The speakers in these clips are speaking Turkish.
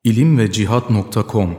ilimvecihat.com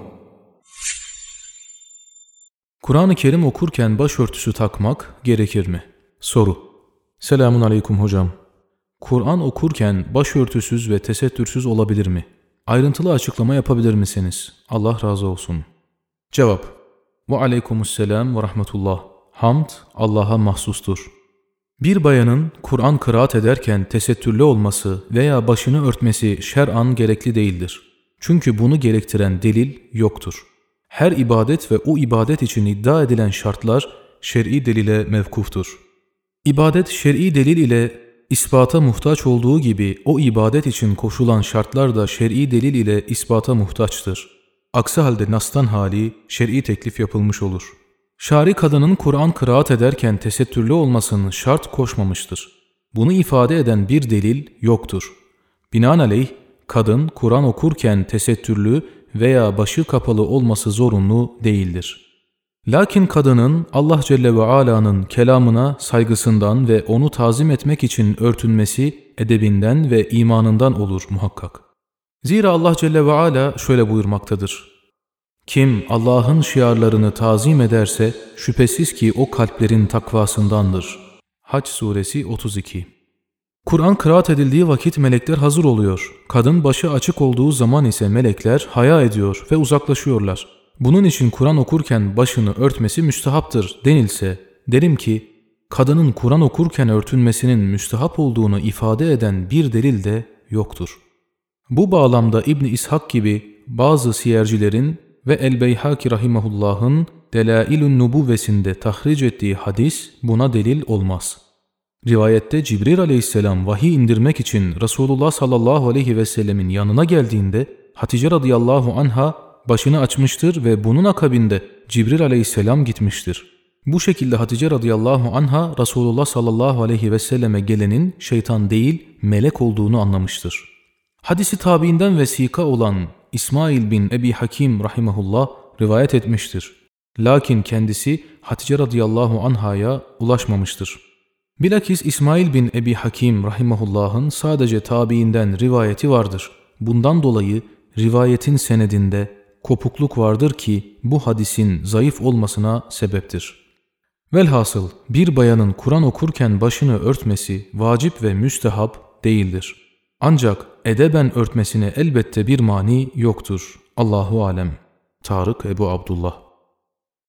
Kur'an-ı Kerim okurken başörtüsü takmak gerekir mi? Soru. Selamun aleyküm hocam. Kur'an okurken başörtüsüz ve tesettürsüz olabilir mi? Ayrıntılı açıklama yapabilir misiniz? Allah razı olsun. Cevap. Ve aleykümüsselam ve rahmetullah. Hamd Allah'a mahsustur. Bir bayanın Kur'an kıraat ederken tesettürlü olması veya başını örtmesi şer'an gerekli değildir. Çünkü bunu gerektiren delil yoktur. Her ibadet ve o ibadet için iddia edilen şartlar şer'i delile mevkuftur. İbadet şer'i delil ile ispata muhtaç olduğu gibi o ibadet için koşulan şartlar da şer'i delil ile ispata muhtaçtır. Aksi halde nas'tan hali şer'i teklif yapılmış olur. Şari kadının Kur'an kıraat ederken tesettürlü olmasını şart koşmamıştır. Bunu ifade eden bir delil yoktur. Binaenaleyh kadın Kur'an okurken tesettürlü veya başı kapalı olması zorunlu değildir. Lakin kadının Allah Celle ve Ala'nın kelamına saygısından ve onu tazim etmek için örtünmesi edebinden ve imanından olur muhakkak. Zira Allah Celle ve Ala şöyle buyurmaktadır. Kim Allah'ın şiarlarını tazim ederse şüphesiz ki o kalplerin takvasındandır. Hac suresi 32. Kur'an kıraat edildiği vakit melekler hazır oluyor. Kadın başı açık olduğu zaman ise melekler haya ediyor ve uzaklaşıyorlar. Bunun için Kur'an okurken başını örtmesi müstehaptır denilse, derim ki, kadının Kur'an okurken örtünmesinin müstehap olduğunu ifade eden bir delil de yoktur. Bu bağlamda İbn-i İshak gibi bazı siyercilerin ve El-Beyhaki rahimahullah'ın Delailun Nubuvvesinde tahric ettiği hadis buna delil olmaz. Rivayette Cibril aleyhisselam vahiy indirmek için Resulullah sallallahu aleyhi ve sellemin yanına geldiğinde Hatice radıyallahu anha başını açmıştır ve bunun akabinde Cibril aleyhisselam gitmiştir. Bu şekilde Hatice radıyallahu anha Resulullah sallallahu aleyhi ve selleme gelenin şeytan değil melek olduğunu anlamıştır. Hadisi tabiinden vesika olan İsmail bin Ebi Hakim rahimahullah rivayet etmiştir. Lakin kendisi Hatice radıyallahu anhaya ulaşmamıştır. Bilakis İsmail bin Ebi Hakim rahimahullah'ın sadece tabiinden rivayeti vardır. Bundan dolayı rivayetin senedinde kopukluk vardır ki bu hadisin zayıf olmasına sebeptir. Velhasıl bir bayanın Kur'an okurken başını örtmesi vacip ve müstehap değildir. Ancak edeben örtmesine elbette bir mani yoktur. Allahu alem. Tarık Ebu Abdullah.